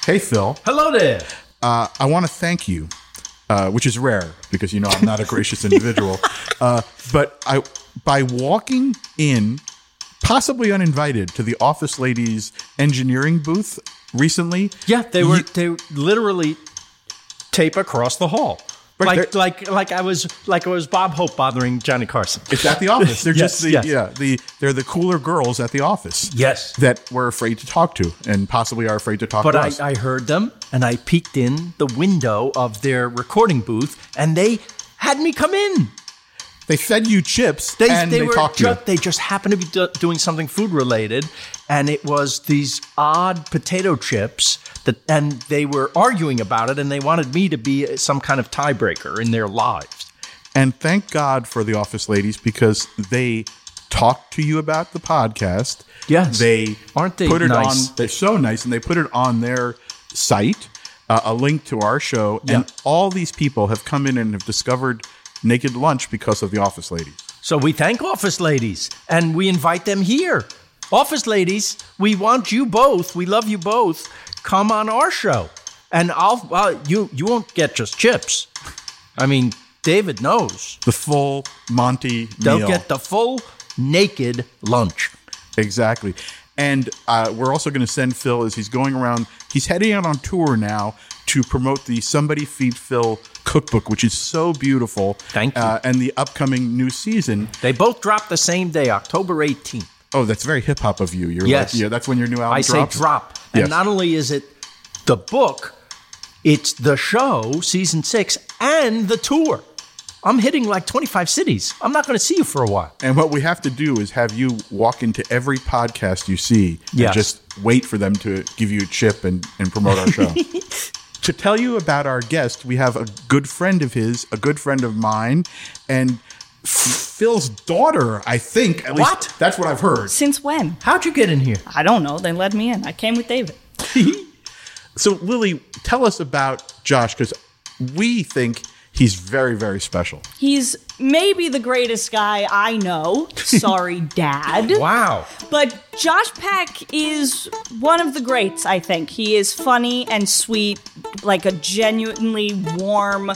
Hey, Phil. Hello there. I want to thank you, which is rare because you know I'm not a gracious individual. But by walking in, possibly uninvited, to the Office Ladies engineering booth recently. Yeah, they literally tape across the hall. Right, like I was Bob Hope bothering Johnny Carson. It's at the office. They're Yes, just they're the cooler girls at the office. Yes. That we're afraid to talk to and possibly are afraid to talk to us. But I heard them and I peeked in the window of their recording booth and they had me come in. They fed you chips and they talked to you. They just happened to be doing something food related, and it was these odd potato chips and they were arguing about it, and they wanted me to be some kind of tiebreaker in their lives. And thank God for the Office Ladies because they talked to you about the podcast. Yes, aren't they? Put it nice? They're so nice, and they put it on their site, a link to our show, and all these people have come in and have discovered Naked Lunch because of the Office Ladies. So we thank Office Ladies and we invite them here. Office Ladies, we want you both. We love you both. Come on our show. And you won't get just chips. I mean, David knows. The full Monty meal. They'll get the full Naked Lunch. Exactly. And we're also going to send Phil as he's going around. He's heading out on tour now to promote the Somebody Feed Phil cookbook, which is so beautiful. Thank you. And the upcoming new season. They both drop the same day, October 18th. Oh, that's very hip hop of you. You're yes. Like, yeah, that's when your new album drops. I say drop. And yes. Not only is it the book, it's the show, season 6, and the tour. I'm hitting like 25 cities. I'm not going to see you for a while. And what we have to do is have you walk into every podcast you see and just wait for them to give you a chip and promote our show. To tell you about our guest, we have a good friend of his, a good friend of mine, and Phil's daughter, I think. At least that's what I've heard. Since when? How'd you get in here? I don't know. They let me in. I came with David. So, Lily, tell us about Josh, because we think he's very, very special. He's maybe the greatest guy I know. Sorry, Dad. Wow. But Josh Peck is one of the greats, I think. He is funny and sweet, like a genuinely warm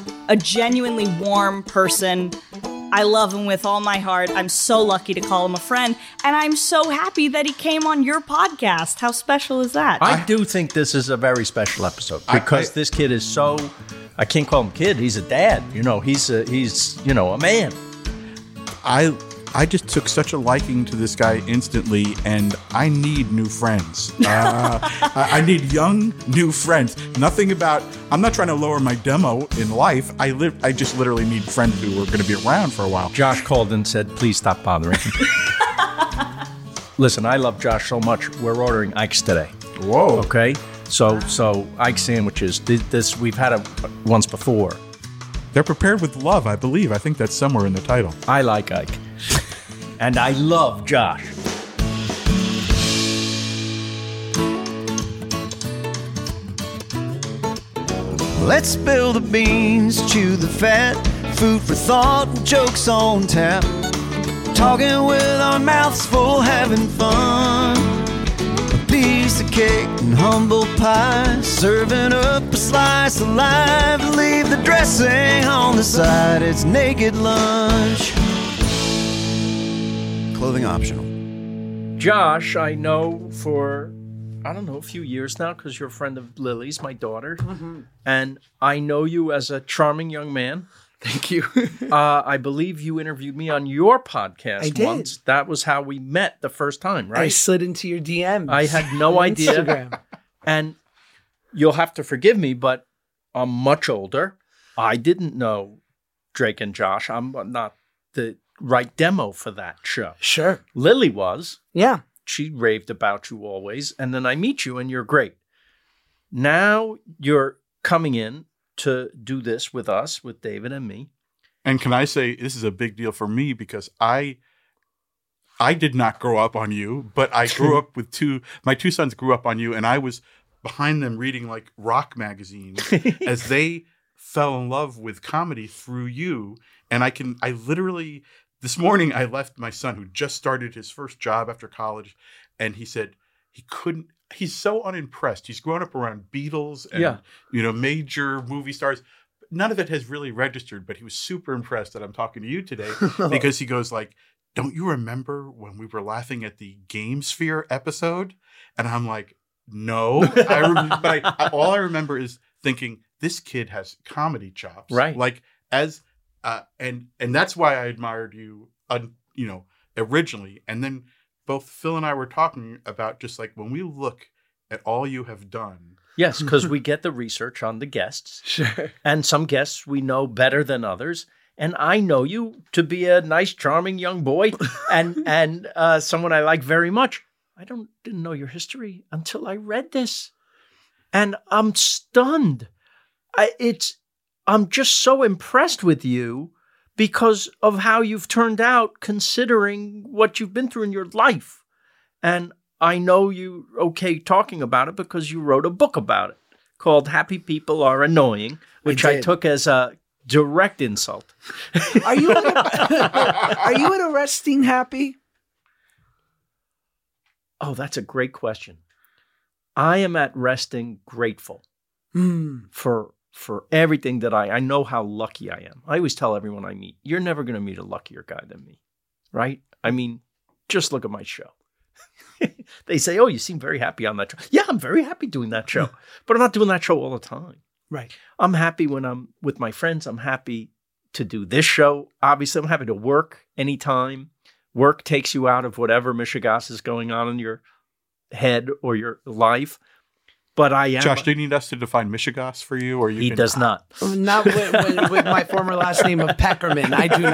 person. I love him with all my heart. I'm so lucky to call him a friend. And I'm so happy that he came on your podcast. How special is that? I do think this is a very special episode because this kid is so... I can't call him kid. He's a dad. You know, he's a man. I just took such a liking to this guy instantly, and I need new friends. I need young, new friends. Nothing about... I'm not trying to lower my demo in life. I just literally need friends who are going to be around for a while. Josh called and said, please stop bothering him. Listen, I love Josh so much. We're ordering Ike's today. Whoa. Okay? So Ike sandwiches, this we've had it once before. They're prepared with love, I believe. I think that's somewhere in the title. I like Ike. And I love Josh. Let's spill the beans, chew the fat, food for thought, jokes on tap. Talking with our mouths full, having fun. Piece of cake and humble pie, serving up a slice of life. Leave the dressing on the side. It's Naked Lunch. Clothing optional. Josh, I know for, a few years now because you're a friend of Lily's, my daughter. Mm-hmm. And I know you as a charming young man. Thank you. I believe you interviewed me on your podcast I did. once. That was how we met the first time, right? I slid into your DMs. I had no idea. Instagram. And you'll have to forgive me, but I'm much older. I didn't know Drake and Josh. I'm not the right demo for that show. Sure. Lily was. Yeah. She raved about you always. And then I meet you and you're great. Now you're coming in to do this with us, with David and me. And can I say, this is a big deal for me because I did not grow up on you, but I grew up with my two sons grew up on you, and I was behind them reading like rock magazines as they fell in love with comedy through you. And I literally, this morning I left my son who just started his first job after college, and he said he couldn't, he's so unimpressed. He's grown up around Beatles and major movie stars. None of it has really registered, but he was super impressed that I'm talking to you today because he goes like, "Don't you remember when we were laughing at the Game Sphere episode?" And I'm like, "No." But all I remember is thinking, this kid has comedy chops. Right. Like and that's why I admired you, originally. And then both Phil and I were talking about just like when we look at all you have done. Yes, because we get the research on the guests. Sure. And some guests we know better than others. And I know you to be a nice, charming young boy and someone I like very much. I didn't know your history until I read this. And I'm stunned. I'm just so impressed with you because of how you've turned out, considering what you've been through in your life. And I know you okay talking about it because you wrote a book about it called Happy People Are Annoying, which I took as a direct insult. Are you at Arresting Happy? Oh, that's a great question. I am at Resting grateful for everything that I know how lucky I am. I always tell everyone I meet, you're never going to meet a luckier guy than me, right? I mean, just look at my show. They say, "Oh, you seem very happy on that show." Yeah, I'm very happy doing that show, but I'm not doing that show all the time. Right. I'm happy when I'm with my friends. I'm happy to do this show. Obviously, I'm happy to work anytime. Work takes you out of whatever mishigas is going on in your head or your life. But I am. Josh, do you need us to define mishigas for you? Or he does not. Not with my former last name of Peckerman. I do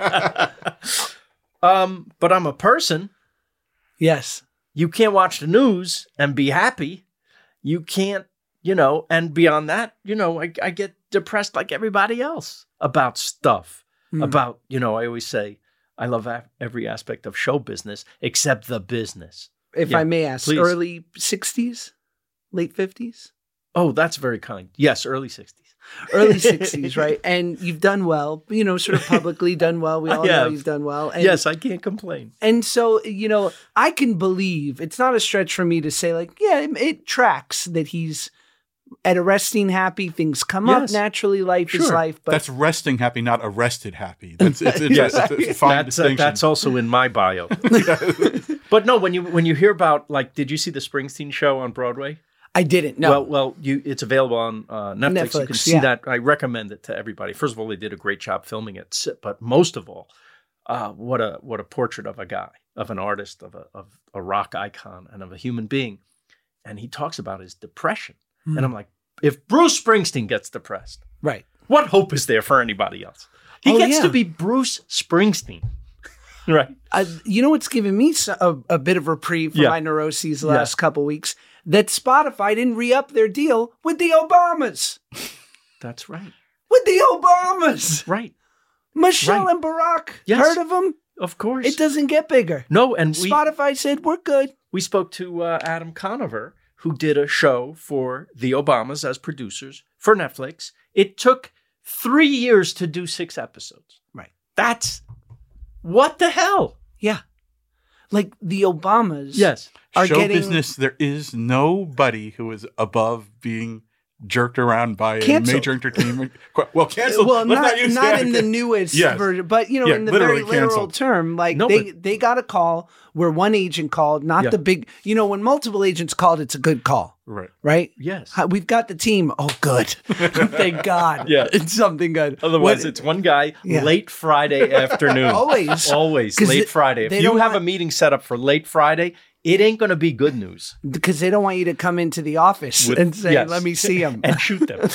not. But I'm a person. Yes. You can't watch the news and be happy. You can't, and beyond that, I get depressed like everybody else about stuff. About, I always say, I love every aspect of show business except the business. If I may ask, please. Early 60s? Late 50s? Oh, that's very kind. Yes, early 60s. Early 60s, right? And you've done well, sort of publicly done well. We all know you've done well. And, yes, I can't complain. And so, I can believe, it's not a stretch for me to say like, yeah, it tracks that he's at Arresting Happy. Things come up naturally. Life is life. But that's Resting Happy, not Arrested Happy. It's a fine distinction. That's also in my bio. But no, when you hear about, like, did you see the Springsteen show on Broadway? I didn't. No. Well, it's available on Netflix. You can see that. I recommend it to everybody. First of all, they did a great job filming it, but most of all, what a portrait of a guy, of an artist, of a rock icon, and of a human being. And he talks about his depression, and I'm like, if Bruce Springsteen gets depressed, right, what hope is there for anybody else? He gets to be Bruce Springsteen. Right. What's given me a bit of reprieve from my neuroses the last couple weeks? That Spotify didn't re-up their deal with the Obamas. That's right. With the Obamas. Right. Michelle and Barack. Yes. Heard of them? Of course. It doesn't get bigger. No, and Spotify said, we're good. We spoke to Adam Conover, who did a show for the Obamas as producers for Netflix. It took 3 years to do 6 episodes. Right. That's... what the hell? Yeah. Like the Obamas. Yes. Show business, there is nobody who is above being jerked around by a major entertainment. Well, canceled. Well, not in the newest version, but in the very literal canceled. term. Like they got a call where one agent called, not the big. When multiple agents called, it's a good call. Right. Right. Yes. We've got the team. Oh, good. Thank God. Yeah. It's something good. Otherwise, it's one guy late Friday afternoon. Always late Friday. If you have a meeting set up for late Friday, it ain't going to be good news. Because they don't want you to come into the office and say, let me see them. And shoot them.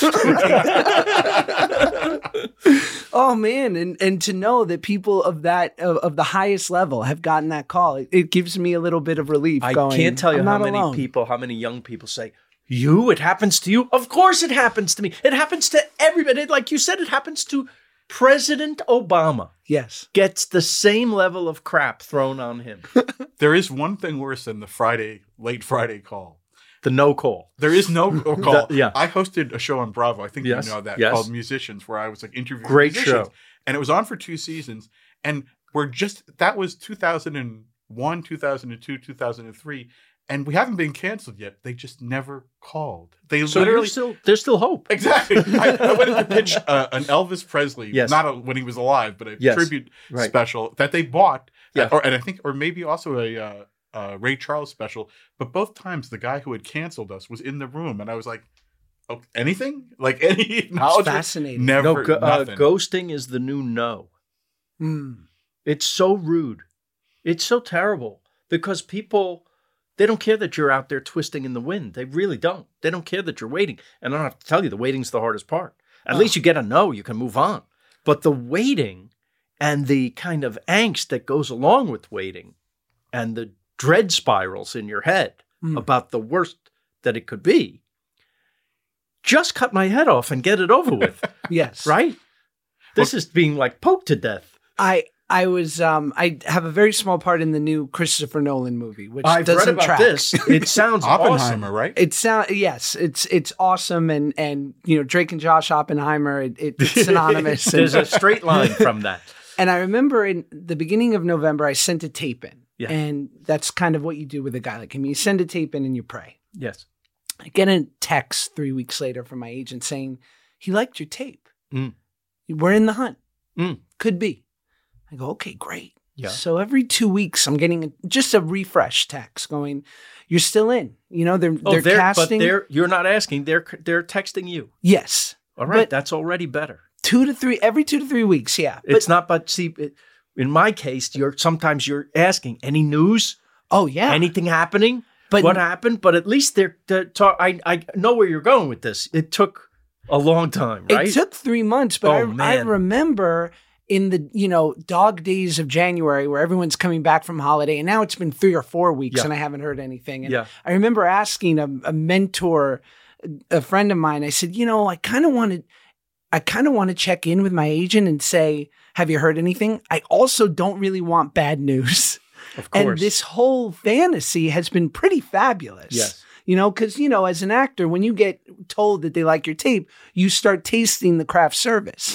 Oh, man. And to know that people of the highest level have gotten that call, it gives me a little bit of relief. I can't tell you how many young people say, it happens to you? Of course it happens to me. It happens to everybody. Like you said, it happens to President Obama. Yes. Gets the same level of crap thrown on him. There is one thing worse than the late Friday call. The no call. There is no call. Yeah. I hosted a show on Bravo. I think you know that, called Musicians, where I was like interviewing great musicians. show. And it was on for 2 seasons. And that was 2001, 2002, 2003. And we haven't been canceled yet. They just never called. They So literally there's still hope. Exactly. I went in to pitch an Elvis Presley, Yes. not when he was alive, but a Yes. tribute Right. special that they bought, Yeah. or maybe also a Ray Charles special. But both times, the guy who had canceled us was in the room, and I was like, "Oh, anything? Like any acknowledgement?" fascinating. Never. Nothing. Ghosting is the new no. It's so rude. It's so terrible because people, they don't care that you're out there twisting in the wind. They really don't. They don't care that you're waiting. And I don't have to tell you, the waiting's the hardest part. At least you get a no, you can move on. But the waiting and the kind of angst that goes along with waiting and the dread spirals in your head about the worst that it could be, just cut my head off and get it over with. Yes. Right? This is being like poked to death. I have a very small part in the new Christopher Nolan movie, which I've doesn't read about track. this. It sounds Oppenheimer, awesome. right? Yes, it's awesome, and Drake and Josh Oppenheimer, it's synonymous. There's a straight line from that. And I remember in the beginning of November, I sent a tape in, Yeah. and that's kind of what you do with a guy like him. You send a tape in and you pray. Yes. I get a text 3 weeks later from my agent saying he liked your tape. We're in the hunt. Could be. I go, okay, great. Yeah. So every 2 weeks, I'm getting just a refresh text going, "You're still in." They're casting. But you're not asking. They're texting you. Yes. All right, But that's already better. every 2 to 3 weeks. Yeah. It's not. But see, in my case, sometimes you're asking any news. Oh yeah. Anything happening? But What happened? But at least they're talk. I know where you're going with this. It took a long time, right? It took 3 months, but Oh, I man. remember in the dog days of January where everyone's coming back from holiday, and now it's been 3 or 4 weeks Yeah. and I haven't heard anything. And Yeah. I remember asking a mentor, a friend of mine, I said, I kind of want to check in with my agent and say, have you heard anything? I also don't really want bad news. Of course. And this whole fantasy has been pretty fabulous. Yes. Because, as an actor, when you get told that they like your tape, you start tasting the craft service.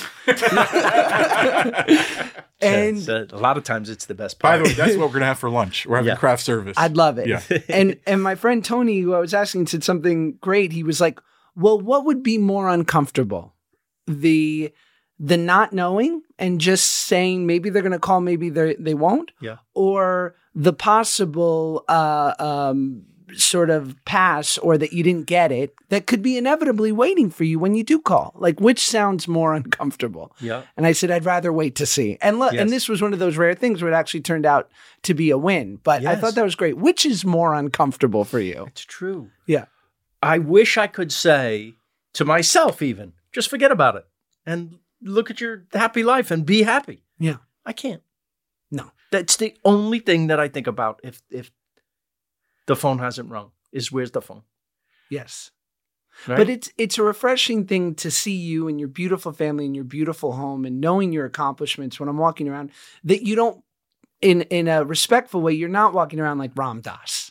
And So a lot of times it's the best By part. the way, that's what we're gonna have for lunch. We're having Yeah. craft service. I'd love it. Yeah. And my friend Tony, who I was asking, said something great. He was like, well, what would be more uncomfortable? The not knowing and just saying maybe they're going to call, maybe they won't? Yeah. Or the possible sort of pass or that you didn't get it that could be inevitably waiting for you when you do call? Like, which sounds more uncomfortable? Yeah. And I said, I'd rather wait to see. And look, Yes. and this was one of those rare things where it actually turned out to be a win. But I Yes. thought that was great. Which is more uncomfortable for you? It's true. Yeah. I wish I could say to myself, even, just forget about it and look at your happy life and be happy. Yeah. I can't. No. That's the only thing that I think about if the phone hasn't rung is where's the phone? Yes. Right? But it's a refreshing thing to see you and your beautiful family and your beautiful home and knowing your accomplishments when I'm walking around that you don't, in a respectful way, you're not walking around like Ram Dass.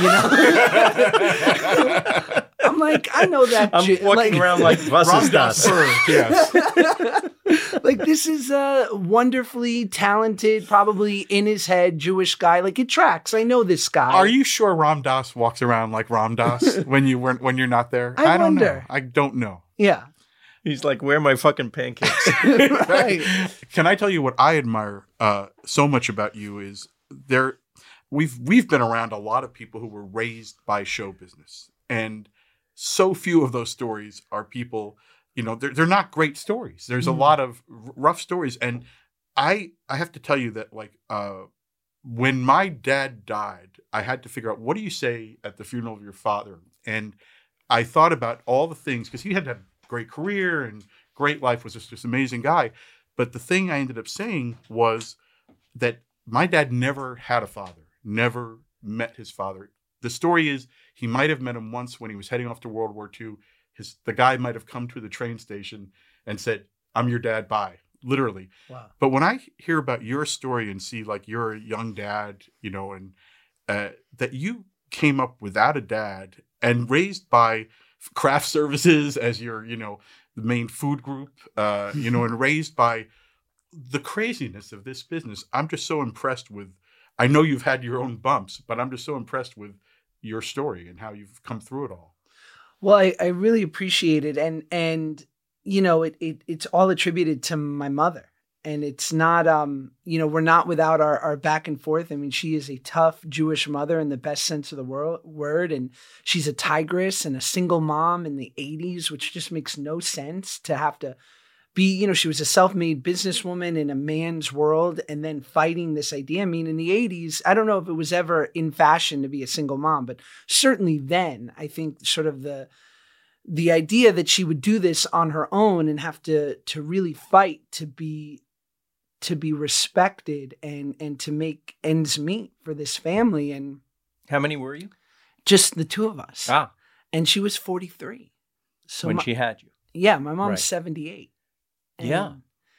I'm like, I know that. I'm walking around like Vasas Das. Yes. Like, this is a wonderfully talented, probably in his head Jewish guy. Like, it tracks. I know this guy. Are you sure Ram Dass walks around like Ram Dass when you're not there? I don't know. wonder. I don't know. Yeah. He's like, where are my fucking pancakes? Right. Can I tell you what I admire so much about you is we've been around a lot of people who were raised by show business, and so few of those stories are people. They're not great stories. There's a lot of rough stories, and I have to tell you that when my dad died, I had to figure out what do you say at the funeral of your father, and I thought about all the things because he had a great career and great life, was just this amazing guy. But the thing I ended up saying was that my dad never had a father, never met his father. The story is he might have met him once when he was heading off to World War II. The guy might have come to the train station and said, "I'm your dad, bye," literally. Wow. But when I hear about your story and see like you're a young dad, and that you came up without a dad and raised by craft services as your, the main food group, and raised by the craziness of this business. I'm just so impressed with, I know you've had your own bumps, but I'm just so impressed with your story and how you've come through it all. Well, I really appreciate it. And you know, it's all attributed to my mother. And it's not, you know, we're not without our back and forth. I mean, she is a tough Jewish mother in the best sense of the word. And she's a tigress and a single mom in the 80s, which just makes no sense to have to be, you know, she was a self-made businesswoman in a man's world and then fighting this idea. I mean, in the 80s, I don't know if it was ever in fashion to be a single mom, but certainly then, I think sort of the idea that she would do this on her own and have to really fight to be respected and to make ends meet for this family. And How many were you? just the two of us. Ah, And she was 43. So when she had you. yeah, my mom's Right. 78. And Yeah.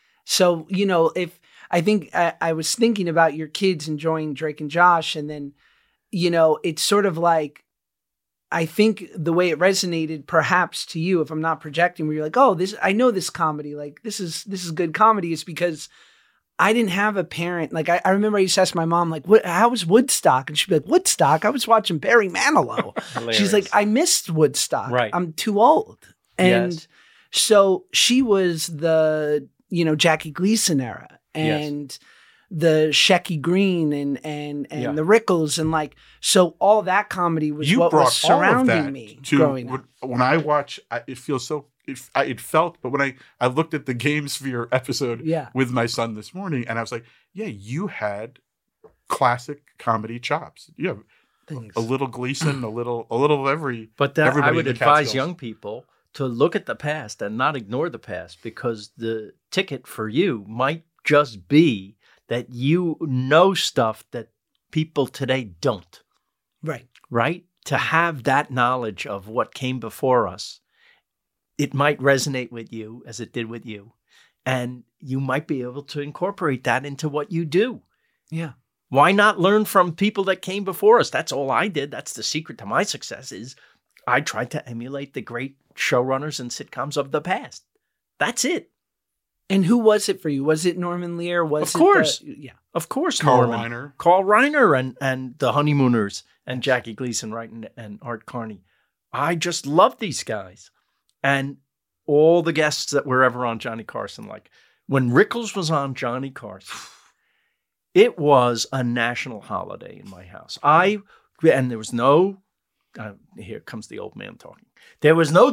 So, you know, if I think I was thinking about your kids enjoying Drake and Josh, and then, you know, it's sort of like, I think the way it resonated perhaps to you, if I'm not projecting, where you're like, oh, I know this comedy, like this is good comedy, is because I didn't have a parent. Like I remember I used to ask my mom, like, how was Woodstock? And she'd be like, Woodstock? I was watching Barry Manilow. She's like, I missed Woodstock. Right. I'm too old. And Yes. so she was the, you know, Jackie Gleason era and the Shecky Green and Yeah. the Rickles. And like, so all that comedy was You what brought was all of surrounding that me to growing up. when I watch. It feels so. It felt, but when I looked at the Game Sphere episode Yeah. with my son this morning, and I was like, yeah, you had classic comedy chops. You have Thanks. a little Gleason, a little of every. But I everybody would in the advise Catskills. young people to look at the past and not ignore the past, because the ticket for you might just be that you know stuff that people today don't, Right. right? To have that knowledge of what came before us, it might resonate with you as it did with you. And you might be able to incorporate that into what you do. Yeah. Why not learn from people that came before us? That's all I did. That's the secret to my success, is I tried to emulate the great showrunners and sitcoms of the past. That's it. And who was it for you? Was it Norman Lear? Of course. Yeah. Of course, Carl Norman. Reiner. Carl Reiner and the Honeymooners and Jackie Gleason, right, and Art Carney. I just love these guys. And all the guests that were ever on Johnny Carson, like when Rickles was on Johnny Carson, it was a national holiday in my house. And there was no, here comes the old man talking. There was no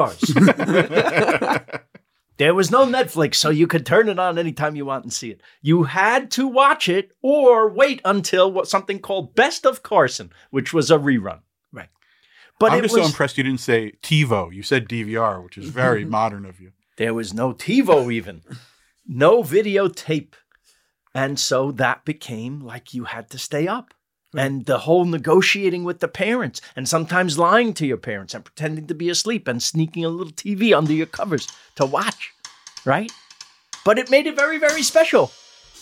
DVRs. There was no Netflix, so you could turn it on anytime you want and see it. You had to watch it or wait until something called Best of Carson, which was a rerun. Right. But I'm just so impressed you didn't say TiVo. You said DVR, which is very modern of you. There was no TiVo even. No videotape. And so that became like you had to stay up. Right. And the whole negotiating with the parents and sometimes lying to your parents and pretending to be asleep and sneaking a little TV under your covers to watch, right? But it made it very, very special.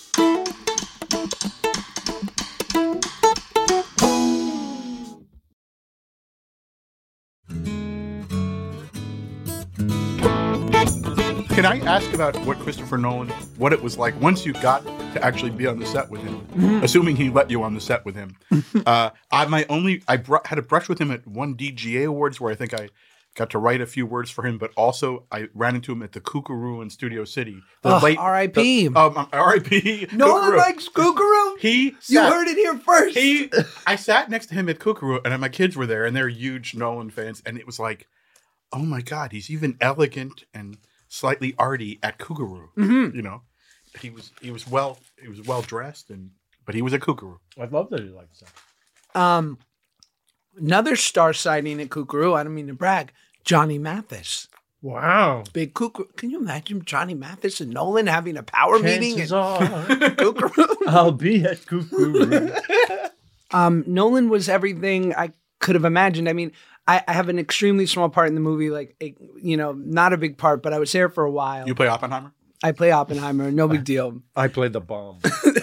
Can I ask about what Christopher Nolan, what it was like once you got to actually be on the set with him, assuming he let you on the set with him? I had a brush with him at one DGA Awards where I think I got to write a few words for him, but also I ran into him at the Kookaroo in Studio City. R.I.P. R.I.P. No one likes Kookaroo. You heard it here first. I sat next to him at Kookaroo, and my kids were there, and they're huge Nolan fans, and it was like, oh my God, he's even elegant and slightly arty at Kookaroo. Mm-hmm. You know, he was well dressed, but he was a Kookaroo. I love that he likes that. Another star sighting at Kookaroo, I don't mean to brag, Johnny Mathis. Wow. Big Kookaroo. Can you imagine Johnny Mathis and Nolan having a power meeting at Chances Kookaroo? I'll be at Kookaroo. Nolan was everything I could have imagined. I mean, I have an extremely small part in the movie, not a big part, but I was there for a while. You play Oppenheimer? I play Oppenheimer, no big deal. I played the bomb.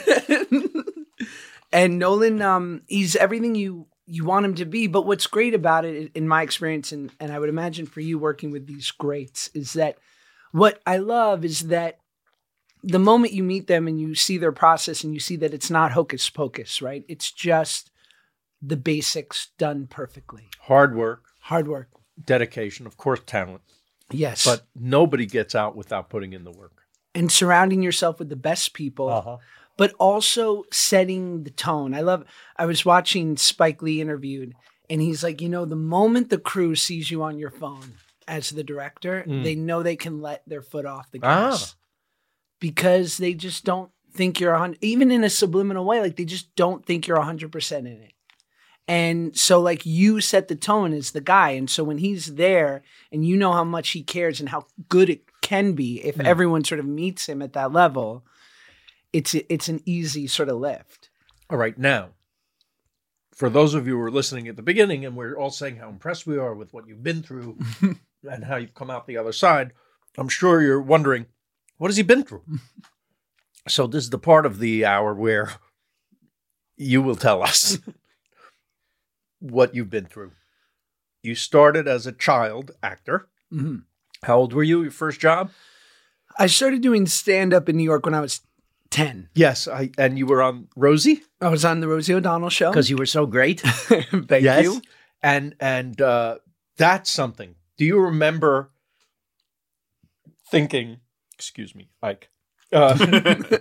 And Nolan, he's everything you want him to be. But what's great about it, in my experience, and I would imagine for you working with these greats, is that what I love is that the moment you meet them and you see their process and you see that it's not hocus pocus, right? It's just the basics done perfectly. Hard work, Hard work. dedication, of course, talent. Yes. But nobody gets out without putting in the work. And surrounding yourself with the best people, but also setting the tone. I was watching Spike Lee interviewed, and he's like, the moment the crew sees you on your phone as the director, they know they can let their foot off the gas because they just don't think you're 100, even in a subliminal way, like they just don't think you're 100% in it. And so like you set the tone as the guy. And so when he's there and you know how much he cares and how good it can be if everyone sort of meets him at that level, it's an easy sort of lift. All right. Now, for those of you who were listening at the beginning and we're all saying how impressed we are with what you've been through and how you've come out the other side, I'm sure you're wondering, what has he been through? So this is the part of the hour where you will tell us what you've been through. You started as a child actor. Mm-hmm. How old were you? Your first job? I started doing stand-up in New York when I was 10. Yes. And you were on Rosie? I was on the Rosie O'Donnell show. Because you were so great. Thank you. And that's something. Do you remember thinking, excuse me, Ike, do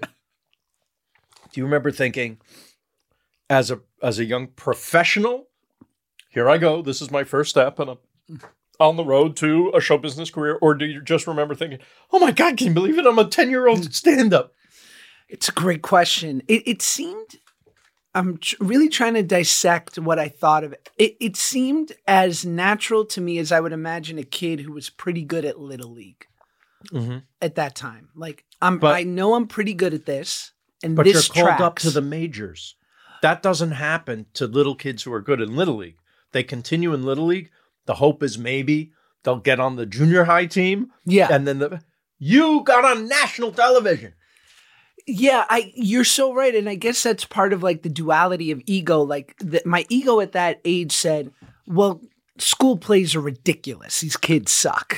you remember thinking as a young professional, here I go, this is my first step and I'm on the road to a show business career? Or do you just remember thinking, oh my God, can you believe it? I'm a 10-year-old stand-up. It's a great question. It seemed, I'm really trying to dissect what I thought of it. It seemed as natural to me as I would imagine a kid who was pretty good at Little League at that time. Like, I know I'm pretty good at this, and but this you're called tracks. up to the majors. That doesn't happen to little kids who are good in Little League. They continue in Little League. The hope is maybe they'll get on the junior high team. Yeah. And then you got on national television. Yeah, you're so right. And I guess that's part of like the duality of ego. Like my ego at that age said, well, school plays are ridiculous. These kids suck.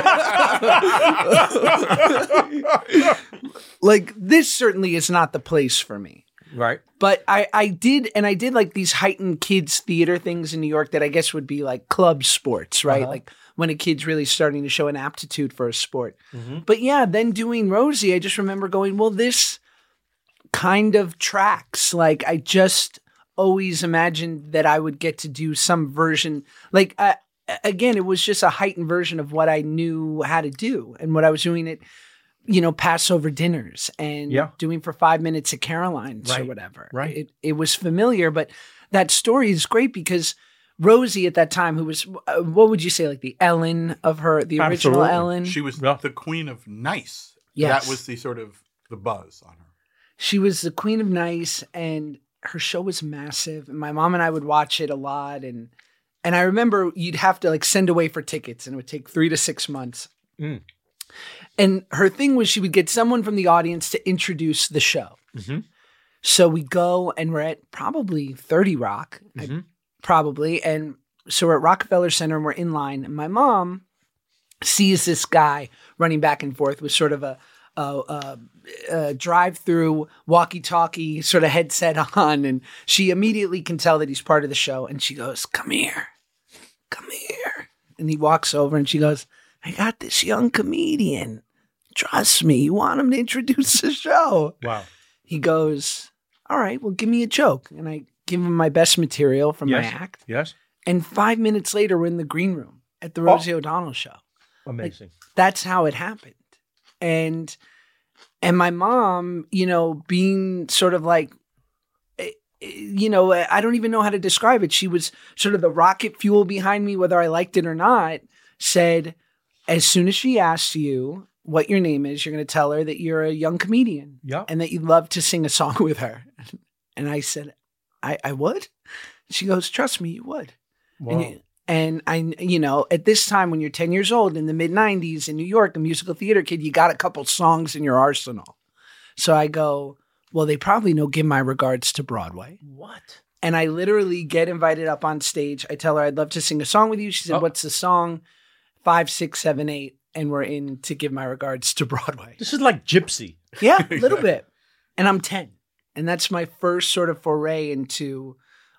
Like this certainly is not the place for me. Right. But I did like these heightened kids theater things in New York that I guess would be like club sports, right? Like when a kid's really starting to show an aptitude for a sport. But yeah, then doing Rosie, I just remember going, well, this kind of tracks. Like I just always imagined that I would get to do some version. Like again, it was just a heightened version of what I knew how to do and what I was doing at, Passover dinners and doing for 5 minutes at Caroline's or whatever. Right. It was familiar, but that story is great because Rosie at that time, who was, what would you say, like the Ellen of her, the original Ellen? She was the queen of nice. Yes. That was the buzz on her. She was the queen of nice, and her show was massive. And my mom and I would watch it a lot. And I remember you'd have to like send away for tickets, and it would take 3 to 6 months. And her thing was she would get someone from the audience to introduce the show. So we go and we're at probably 30 Rock, probably. And so we're at Rockefeller Center and we're in line. And my mom sees this guy running back and forth with sort of a drive-through walkie-talkie sort of headset on. And she immediately can tell that he's part of the show. And she goes, come here. And he walks over and she goes, I got this young comedian. Trust me, you want him to introduce the show. Wow. He goes, all right, well, give me a joke. And I give him my best material from my act. Yes. And 5 minutes later, we're in the green room at the Rosie O'Donnell show. Amazing. Like, that's how it happened. And my mom, being sort of like, I don't even know how to describe it. She was sort of the rocket fuel behind me, whether I liked it or not, said, as soon as she asks you what your name is, you're going to tell her that you're a young comedian and that you'd love to sing a song with her. And I said, I would? She goes, trust me, you would. Wow. And I, at this time when you're 10 years old in the mid 90s in New York, a musical theater kid, you got a couple songs in your arsenal. So I go, well, they probably know Give My Regards to Broadway. What? And I literally get invited up on stage. I tell her I'd love to sing a song with you. She said, what's the song? 5, 6, 7, 8. And we're in To Give My Regards to Broadway. This is like Gypsy. Yeah, a little bit. And I'm 10. And that's my first sort of foray into,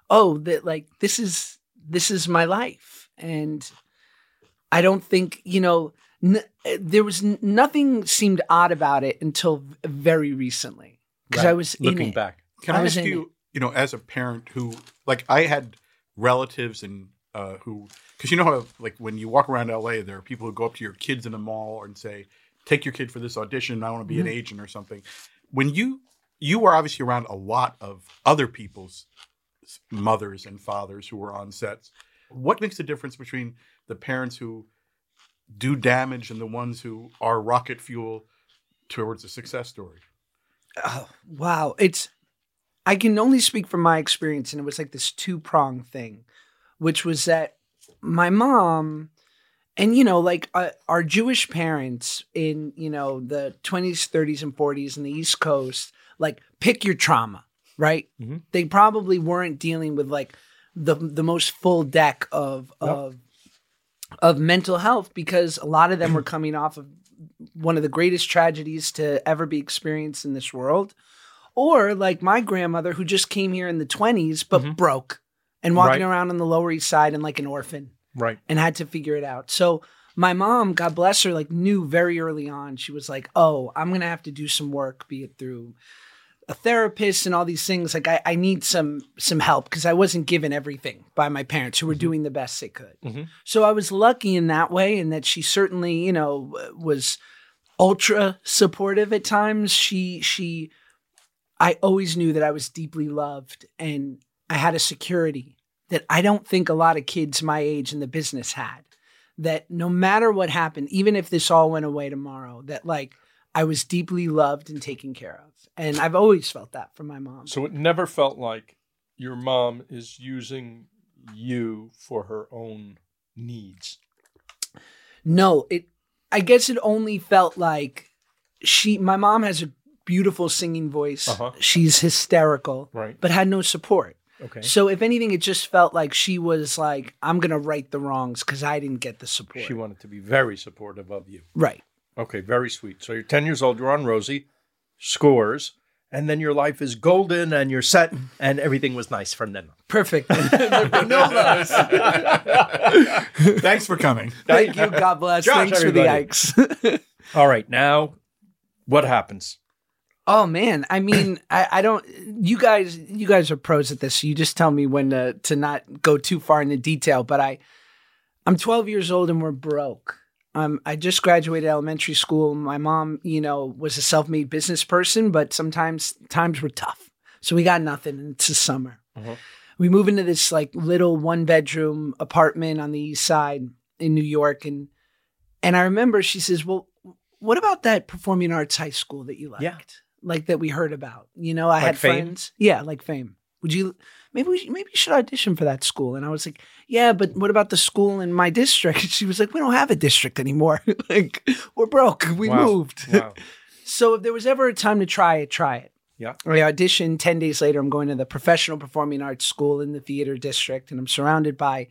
oh, that like this is my life. And I don't think, there was nothing seemed odd about it until very recently. Because I was looking back. Can I ask you, as a parent who, like, I had relatives and who, because you know how, like, when you walk around LA, there are people who go up to your kids in the mall and say, take your kid for this audition. I want to be an agent or something. When you were obviously around a lot of other people's mothers and fathers who were on sets. What makes the difference between the parents who do damage and the ones who are rocket fuel towards a success story? Oh, wow. I can only speak from my experience, and it was like this two-pronged thing, which was that my mom and, our Jewish parents in, the 20s, 30s, and 40s in the East Coast, like, pick your trauma, right? Mm-hmm. They probably weren't dealing with, like, the most full deck of mental health, because a lot of them were coming off of one of the greatest tragedies to ever be experienced in this world. Or like my grandmother, who just came here in the 20s, but broke and walking around on the Lower East Side and like an orphan. Right. And had to figure it out. So my mom, God bless her, like knew very early on, she was like, oh, I'm going to have to do some work, be it through a therapist and all these things. Like I need some help, because I wasn't given everything by my parents, who were doing the best they could. Mm-hmm. So I was lucky in that way, and that she certainly, was ultra supportive at times. I always knew that I was deeply loved, and I had a security that I don't think a lot of kids my age in the business had. That no matter what happened, even if this all went away tomorrow, that like I was deeply loved and taken care of. And I've always felt that from my mom. So it never felt like your mom is using you for her own needs. No, I guess it only felt like my mom has a beautiful singing voice. Uh-huh. She's hysterical, right, but had no support. Okay. So if anything, it just felt like she was like, I'm going to right the wrongs because I didn't get the support. She wanted to be very supportive of you. Right. Okay, very sweet. So you're 10 years old, you're on Rosie, scores, and then your life is golden and you're set and everything was nice from then on. Perfect. No loves. Thanks for coming. Thank you. God bless. Josh, thanks everybody. For the yikes. All right, now what happens? Oh man, I mean, I don't. You guys are pros at this. So you just tell me when to not go too far into detail. But I'm 12 years old and we're broke. I just graduated elementary school. My mom, was a self-made business person, but sometimes times were tough. So we got nothing. And it's the summer. Uh-huh. We move into this like little 1-bedroom apartment on the East Side in New York, and I remember she says, "Well, what about that performing arts high school that you liked?" Yeah. Like that we heard about, I had Fame? friends. Yeah, like Fame. Would you, maybe you should audition for that school. And I was like, yeah, but what about the school in my district? And she was like, we don't have a district anymore. Like we're broke. We moved. Wow. So if there was ever a time to try it. Yeah. I auditioned 10 days later. I'm going to the professional performing arts school in the theater district. And I'm surrounded by,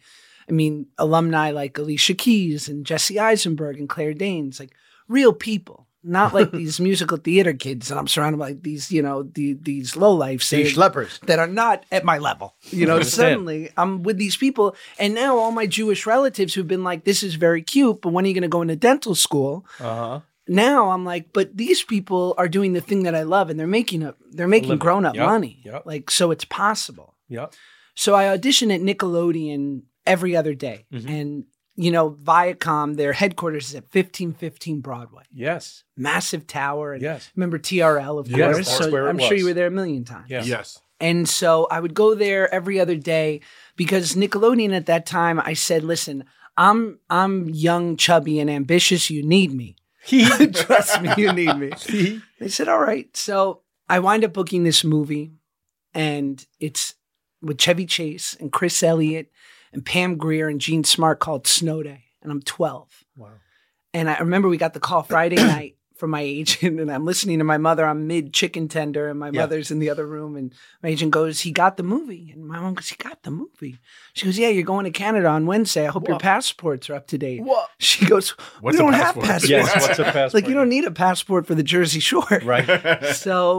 alumni like Alicia Keys and Jesse Eisenberg and Claire Danes, like real people. Not like these musical theater kids, and I'm surrounded by these, these lowlifes, these schleppers that are not at my level. Suddenly I'm with these people, and now all my Jewish relatives who've been like, "This is very cute, but when are you going to go into dental school?" Uh-huh. Now I'm like, but these people are doing the thing that I love, and they're making grown up money. Yep. Like, so it's possible. Yeah. So I audition at Nickelodeon every other day, and. Viacom, their headquarters is at 1515 Broadway. Yes. Massive tower. And yes. Remember TRL, of yes, course. So I'm sure you were there a million times. Yes. And so I would go there every other day because Nickelodeon at that time, I said, listen, I'm young, chubby, and ambitious. You need me. Trust me, you need me. They said, all right. So I wind up booking this movie, and it's with Chevy Chase and Chris Elliott and Pam Grier and Gene Smart, called Snow Day. And I'm 12. Wow. And I remember we got the call Friday night from my agent, and I'm listening to my mother. I'm mid chicken tender, and my mother's in the other room. And my agent goes, he got the movie. And my mom goes, he got the movie. She goes, yeah, you're going to Canada on Wednesday. I hope your passports are up to date. What? She goes, we don't have passports. Yes, what's a passport? Like, you don't need a passport for the Jersey Shore. Right. So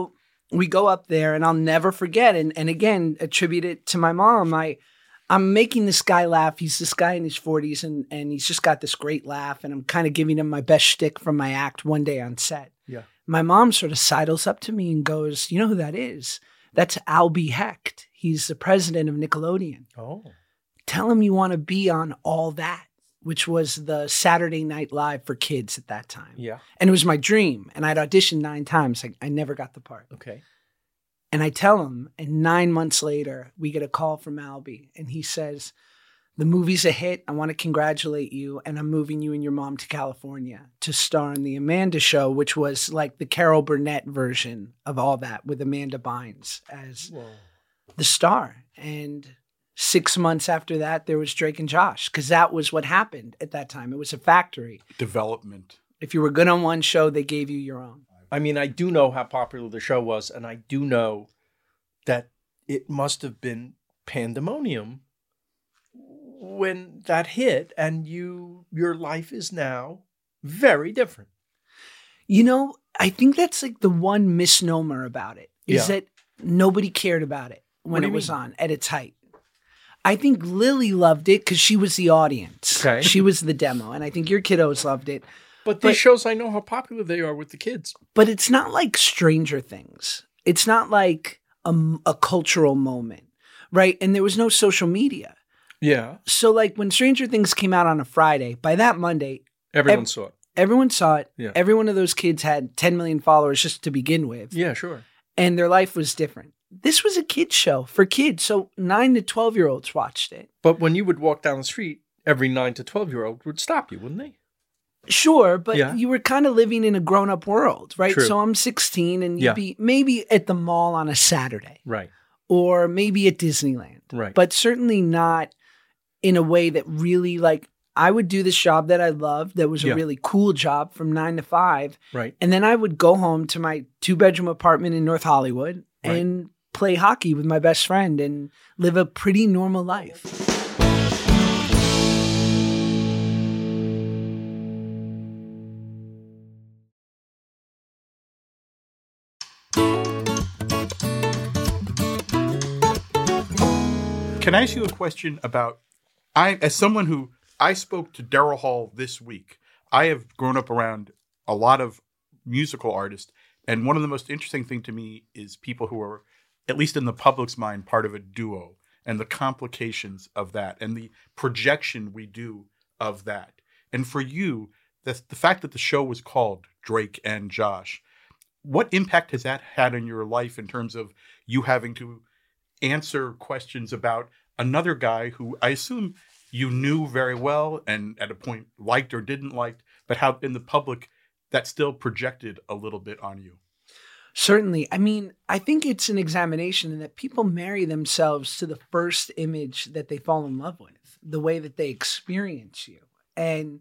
we go up there, and I'll never forget. And again, attribute it to my mom. I'm making this guy laugh. He's this guy in his 40s, and he's just got this great laugh. And I'm kind of giving him my best shtick from my act one day on set. Yeah. My mom sort of sidles up to me and goes, "You know who that is? That's Albie Hecht. He's the president of Nickelodeon. Oh. Tell him you want to be on All That," which was the Saturday Night Live for kids at that time. Yeah. And it was my dream. And I'd auditioned 9 times. I never got the part. Okay. And I tell him, and 9 months later, we get a call from Albie. And he says, "The movie's a hit. I want to congratulate you. And I'm moving you and your mom to California to star in The Amanda Show," which was like the Carol Burnett version of All That, with Amanda Bynes as the star. And 6 months after that, there was Drake and Josh, because that was what happened at that time. It was a factory. Development. If you were good on one show, they gave you your own. I mean, I do know how popular the show was, and I do know that it must have been pandemonium when that hit, and your life is now very different. You know, I think that's like the one misnomer about it, is that nobody cared about it when it was on at its height. I think Lily loved it because she was the audience. Okay. She was the demo, and I think your kiddos loved it. But these shows, I know how popular they are with the kids. But it's not like Stranger Things. It's not like a cultural moment, right? And there was no social media. Yeah. So like when Stranger Things came out on a Friday, by that Monday, Everyone saw it. everyone saw it. Yeah. Every one of those kids had 10 million followers just to begin with. Yeah, sure. And their life was different. This was a kid's show for kids. So 9 to 12-year-olds watched it. But when you would walk down the street, every 9 to 12-year-old would stop you, wouldn't they? Sure, but Yeah. you were kind of living in a grown-up world, right? True. So I'm 16 and you'd Yeah. be maybe at the mall on a Saturday Right. or maybe at Disneyland. Right. But certainly not in a way that really, like, I would do this job that I loved that was a Yeah. really cool job from 9 to 5. Right. And then I would go home to my 2-bedroom apartment in North Hollywood Right. and play hockey with my best friend and live a pretty normal life. Can I ask you a question about, as someone who, I spoke to Daryl Hall this week. I have grown up around a lot of musical artists, and one of the most interesting thing to me is people who are, at least in the public's mind, part of a duo, and the complications of that, and the projection we do of that. And for you, the fact that the show was called Drake and Josh, what impact has that had on your life in terms of you having to answer questions about another guy who I assume you knew very well and at a point liked or didn't like, but how in the public that still projected a little bit on you? Certainly. I mean, I think it's an examination in that people marry themselves to the first image that they fall in love with, the way that they experience you. And,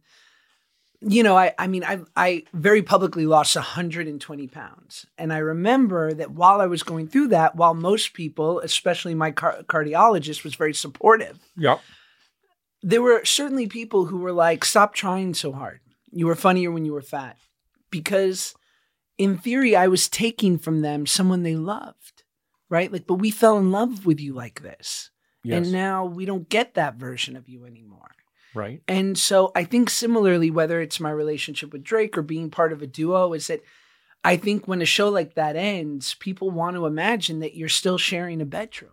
you know, I very publicly lost 120 pounds. And I remember that while I was going through that, while most people, especially my cardiologist, was very supportive, Yep. there were certainly people who were like, "Stop trying so hard. You were funnier when you were fat." Because in theory, I was taking from them someone they loved, right? Like, but we fell in love with you like this. Yes. And now we don't get that version of you anymore. Right. And so I think similarly, whether it's my relationship with Drake or being part of a duo, is that I think when a show like that ends, people want to imagine that you're still sharing a bedroom.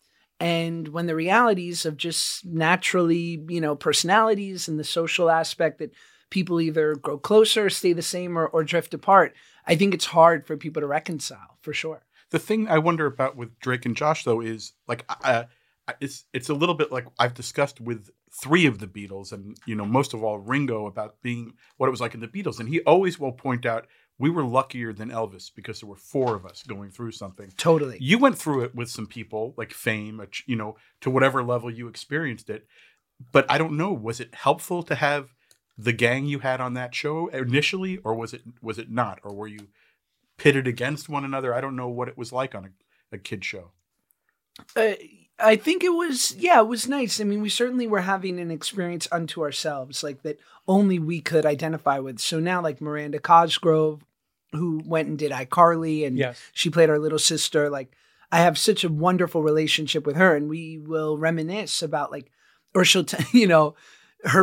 And when the realities of just naturally, you know, personalities and the social aspect that people either grow closer, stay the same, or drift apart, I think it's hard for people to reconcile, for sure. The thing I wonder about with Drake and Josh, though, is like it's a little bit like I've discussed with 3 of the Beatles, and you know, most of all Ringo, about being what it was like in the Beatles, and he always will point out we were luckier than Elvis because there were 4 of us going through something. Totally. You went through it with some people, like fame, you know, to whatever level you experienced it. But I don't know, was it helpful to have the gang you had on that show initially, or was it not? Or were you pitted against one another? I don't know what it was like on a kid show. I think it was nice. I mean, we certainly were having an experience unto ourselves, like that only we could identify with. So now, like Miranda Cosgrove, who went and did iCarly, and Yes. she played our little sister. Like, I have such a wonderful relationship with her, and we will reminisce about like, or she'll, her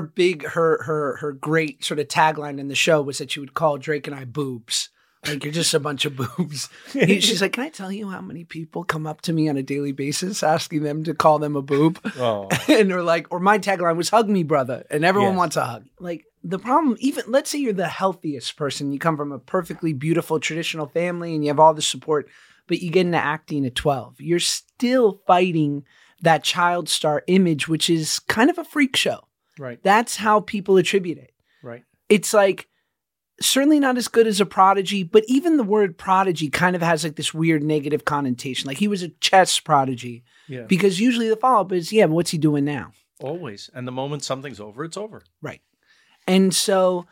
great sort of tagline in the show was that she would call Drake and I boobs. Like, you're just a bunch of boobs. She's like, can I tell you how many people come up to me on a daily basis asking them to call them a boob? Oh. And they're like, or my tagline was hug me, brother. And everyone Yes. wants a hug. Like, the problem, even let's say you're the healthiest person, you come from a perfectly beautiful traditional family and you have all the support, but you get into acting at 12. You're still fighting that child star image, which is kind of a freak show. Right. That's how people attribute it. Right. It's like, certainly not as good as a prodigy, but even the word prodigy kind of has like this weird negative connotation. Like, he was a chess prodigy. Yeah. Because usually the follow-up is, yeah, but what's he doing now? Always. And the moment something's over, it's over. Right. And so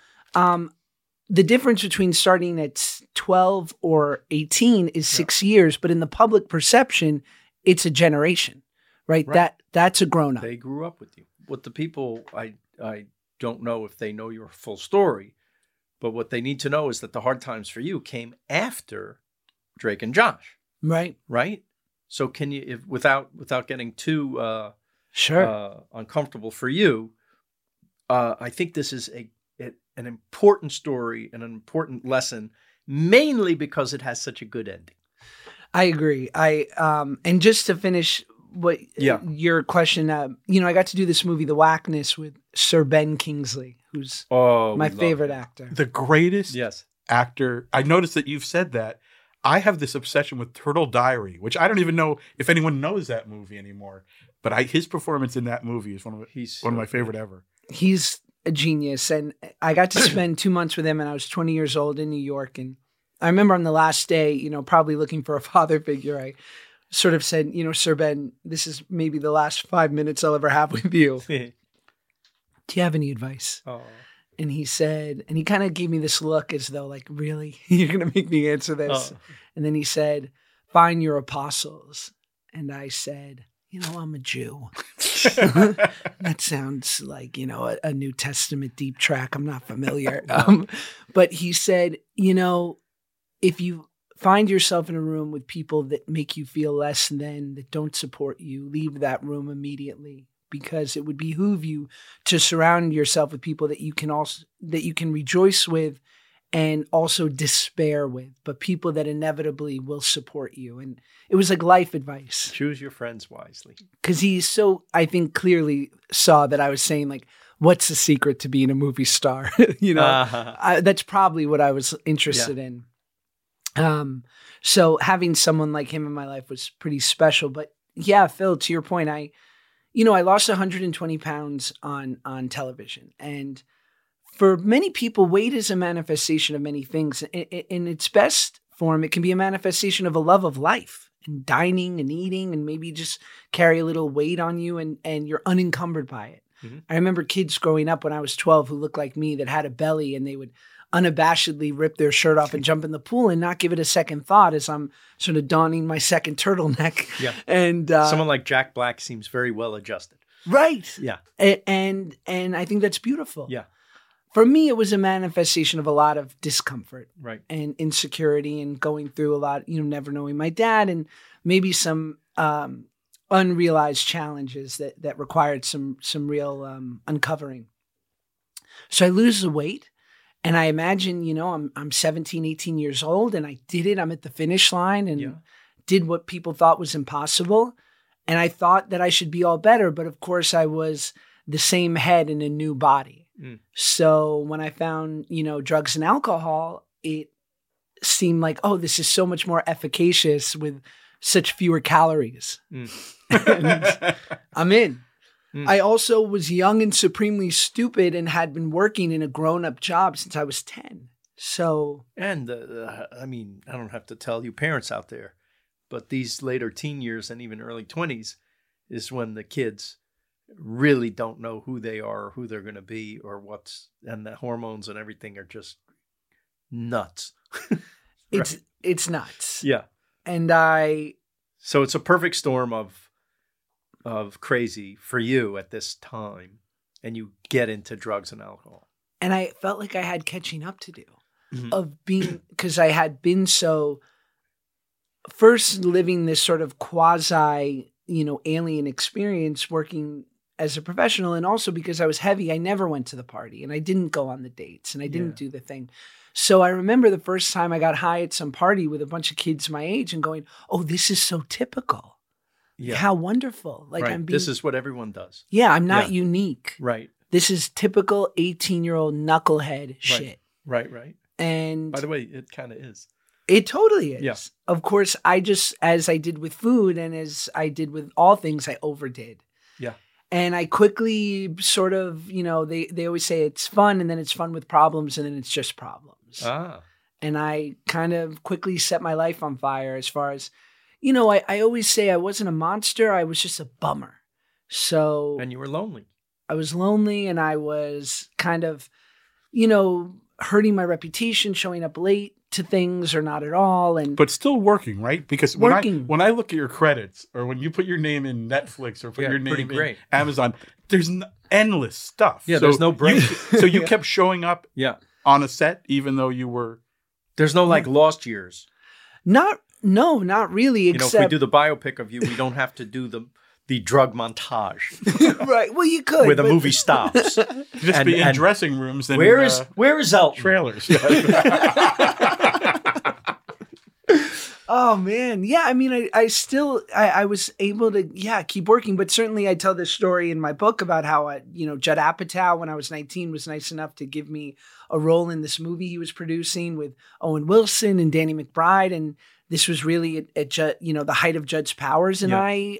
the difference between starting at 12 or 18 is 6 years, but in the public perception, it's a generation, right? Right. That's a grown-up. They grew up with you. What the people, I don't know if they know your full story, but what they need to know is that the hard times for you came after Drake and Josh, Right. right? So can you, if, without getting too Sure. uncomfortable for you, I think this is an important story and an important lesson, mainly because it has such a good ending. I agree. And just to finish your question, I got to do this movie, The Whackness, with Sir Ben Kingsley, who's my favorite actor. The greatest Yes. actor. I noticed that you've said that. I have this obsession with Turtle Diary, which I don't even know if anyone knows that movie anymore. But his performance in that movie is one of my favorite ever. He's a genius. And I got to spend 2 months with him, and I was 20 years old in New York. And I remember on the last day, probably looking for a father figure, I sort of said, Sir Ben, this is maybe the last 5 minutes I'll ever have with you. Do you have any advice? Oh. And he said, and he kind of gave me this look as though, like, really? You're going to make me answer this? Oh. And then he said, find your apostles. And I said, I'm a Jew. That sounds like, a New Testament deep track. I'm not familiar. But he said, if you find yourself in a room with people that make you feel less than, that don't support you, leave that room immediately, because it would behoove you to surround yourself with people that you can rejoice with and also despair with, but people that inevitably will support you. And it was like life advice. Choose your friends wisely. Because he I think, clearly saw that I was saying, like, what's the secret to being a movie star? That's probably what I was interested in. So having someone like him in my life was pretty special. But yeah, Phil, to your point, I lost 120 pounds on television. And for many people, weight is a manifestation of many things. In its best form, it can be a manifestation of a love of life and dining and eating, and maybe just carry a little weight on you and you're unencumbered by it. Mm-hmm. I remember kids growing up when I was 12 who looked like me that had a belly, and they would unabashedly rip their shirt off and jump in the pool and not give it a second thought as I'm sort of donning my second turtleneck. Yeah. And someone like Jack Black seems very well adjusted. Right. Yeah. And I think that's beautiful. Yeah. For me, it was a manifestation of a lot of discomfort, right, and insecurity, and going through a lot, never knowing my dad, and maybe some unrealized challenges that required some real uncovering. So I lose the weight, and I imagine, I'm 17, 18 years old, and I did it. I'm at the finish line and did what people thought was impossible. And I thought that I should be all better, but of course I was the same head in a new body. So when I found, drugs and alcohol, it seemed like, oh, this is so much more efficacious with such fewer calories. And I'm in. I also was young and supremely stupid and had been working in a grown-up job since I was 10. So, and I don't have to tell you parents out there, but these later teen years and even early 20s is when the kids really don't know who they are or who they're going to be or and the hormones and everything are just nuts. Right? It's nuts. Yeah. And so it's a perfect storm of crazy for you at this time, and you get into drugs and alcohol. And I felt like I had catching up to do. of being, because I had been so first living this sort of quasi, alien experience working as a professional. And also because I was heavy, I never went to the party and I didn't go on the dates and I didn't do the thing. So I remember the first time I got high at some party with a bunch of kids my age and going, oh, this is so typical. Yeah. How wonderful. Like right. This is what everyone does. Yeah. I'm not unique. Right. This is typical 18-year-old knucklehead shit. Right. And by the way, it kind of is. It totally is. Yeah. Of course, I just, as I did with food and as I did with all things, I overdid. Yeah. And I quickly sort of, they always say it's fun and then it's fun with problems and then it's just problems. And I kind of quickly set my life on fire as far as, I always say I wasn't a monster. I was just a bummer. So. And you were lonely. I was lonely and I was kind of, hurting my reputation, showing up late to things or not at all. But still working, right? Because when I look at your credits or when you put your name in Netflix or put your name in Amazon, there's endless stuff. Yeah, so there's no break. So you kept showing up on a set even though you were... There's no lost years. Not really. Except... if we do the biopic of you, we don't have to do the drug montage. Right. Well, you could. Where the movie stops. Just be in dressing rooms. And where is Elton? Trailers. Oh, man. Yeah. I mean, I still was able to, keep working. But certainly I tell this story in my book about how, Judd Apatow, when I was 19, was nice enough to give me a role in this movie he was producing with Owen Wilson and Danny McBride. And this was really at the height of Judd's powers. And I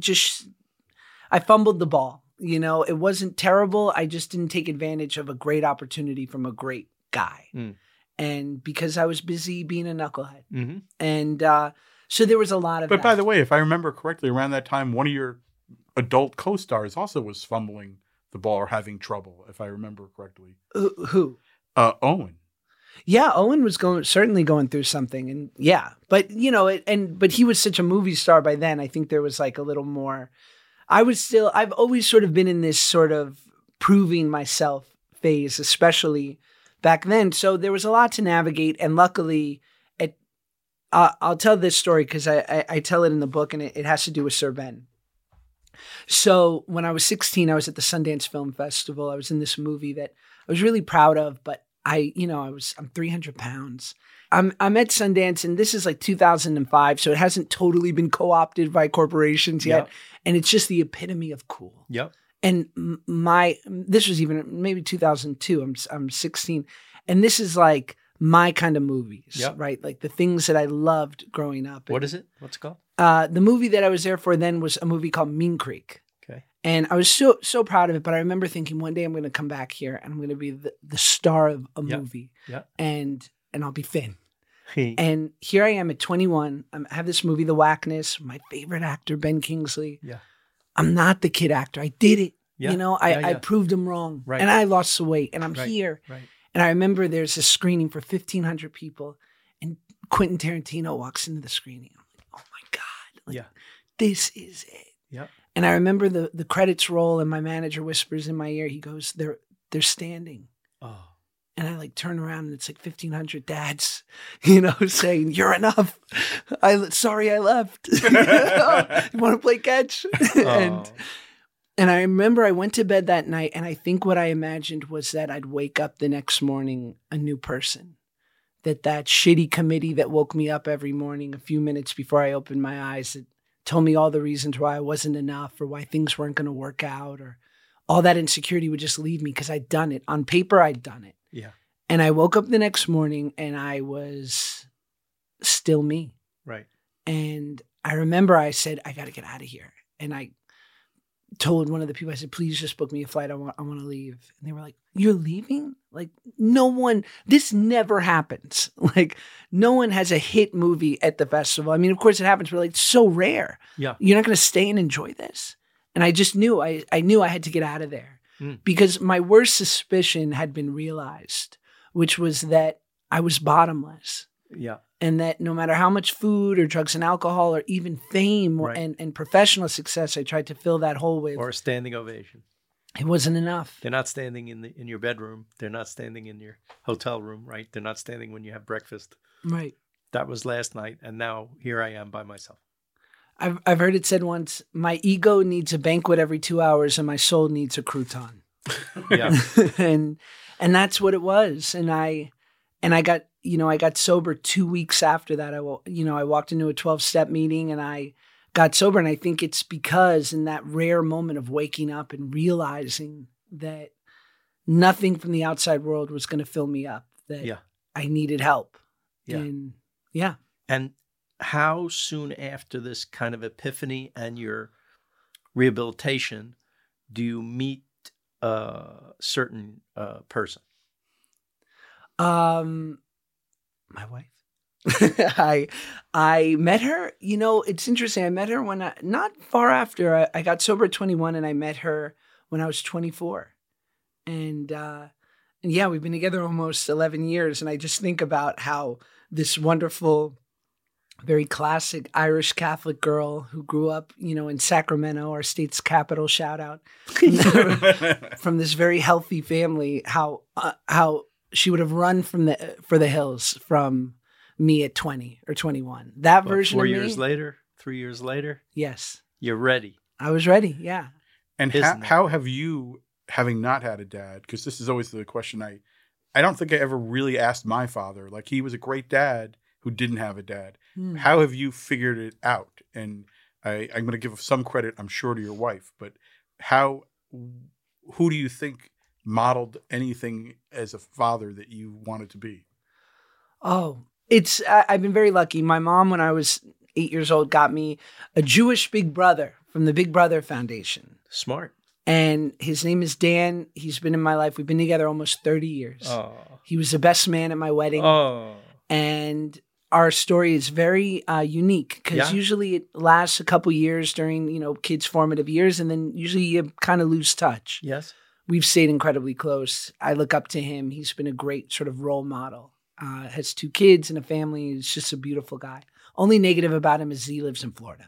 fumbled the ball. It wasn't terrible. I just didn't take advantage of a great opportunity from a great guy. And because I was busy being a knucklehead. Mm-hmm. And so there was a lot of But by the way, if I remember correctly, around that time, one of your adult co-stars also was fumbling the ball or having trouble, if I remember correctly. Who? Owen. Yeah, Owen was certainly going through something, and but but he was such a movie star by then. I think there was like a little more. I've always sort of been in this sort of proving myself phase, especially back then. So there was a lot to navigate, and luckily, I'll tell this story because I tell it in the book, and it has to do with Sir Ben. So when I was 16, I was at the Sundance Film Festival. I was in this movie that I was really proud of, but I'm 300 pounds. I'm at Sundance, and this is like 2005, so it hasn't totally been co-opted by corporations yet. And it's just the epitome of cool. Yep. And this was even maybe 2002. I'm 16, and this is like my kind of movies, right? Like the things that I loved growing up. What is it? What's it called? The movie that I was there for then was a movie called Mean Creek. Okay. And I was so proud of it, but I remember thinking one day I'm going to come back here and I'm going to be the star of a movie. Yeah. And I'll be thin. And here I am at 21. I have this movie, The Whackness, my favorite actor, Ben Kingsley. Yeah. I'm not the kid actor. I did it. Yeah. I proved him wrong. Right. And I lost the weight and I'm here. Right. And I remember there's a screening for 1,500 people and Quentin Tarantino walks into the screening. I'm like, oh my God. Like, this is it. Yeah. And I remember the credits roll and my manager whispers in my ear, he goes, they're standing. Oh. And I turn around and it's like 1,500 dads, saying, you're enough. Sorry I left. You want to play catch? And I remember I went to bed that night and I think what I imagined was that I'd wake up the next morning a new person. That shitty committee that woke me up every morning a few minutes before I opened my eyes that told me all the reasons why I wasn't enough or why things weren't going to work out or all that insecurity would just leave me because I'd done it. On paper, I'd done it. Yeah. And I woke up the next morning and I was still me. Right. And I remember I said, I got to get out of here. And I told one of the people, I said, please just book me a flight. I want to leave. And they were like, you're leaving? Like this never happens. Like no one has a hit movie at the festival. I mean, of course it happens, but it's so rare. Yeah. You're not going to stay and enjoy this. And I just knew, I knew I had to get out of there because my worst suspicion had been realized, which was that I was bottomless. Yeah. And that no matter how much food or drugs and alcohol or even fame and professional success I tried to fill that hole with. Or a standing ovation. It wasn't enough. They're not standing in your bedroom. They're not standing in your hotel room, right? They're not standing when you have breakfast. Right. That was last night, and now here I am by myself. I've heard it said once, my ego needs a banquet every 2 hours and my soul needs a crouton. Yeah. and that's what it was. And I got sober 2 weeks after that. I walked into a 12-step meeting and I got sober. And I think it's because in that rare moment of waking up and realizing that nothing from the outside world was going to fill me up, that I needed help. Yeah. And yeah. And how soon after this kind of epiphany and your rehabilitation do you meet a certain person? My wife. I met her, it's interesting. I met her when not far after I got sober at 21, and I met her when I was 24. And yeah, we've been together almost 11 years. And I just think about how this wonderful, very classic Irish Catholic girl who grew up, in Sacramento, our state's capital, shout out, from this very healthy family, how she would have run for the hills from me at 20 or 21. That version of me. 3 years later, yes, you're ready. I was ready. Yeah. And how have you, having not had a dad, because this is always the question I don't think I ever really asked my father. Like, he was a great dad who didn't have a dad. How have you figured it out? And I'm going to give some credit, I'm sure, to your wife, but who do you think modeled anything as a father that you wanted to be? Oh, I've been very lucky. My mom, when I was 8 years old, got me a Jewish big brother from the Big Brother Foundation. Smart. And his name is Dan. He's been in my life. We've been together almost 30 years. Oh. He was the best man at my wedding. Oh. And our story is very unique because usually it lasts a couple years during, kids' formative years. And then usually you kind of lose touch. Yes. We've stayed incredibly close. I look up to him. He's been a great sort of role model. Has 2 kids and a family. He's just a beautiful guy. Only negative about him is he lives in Florida.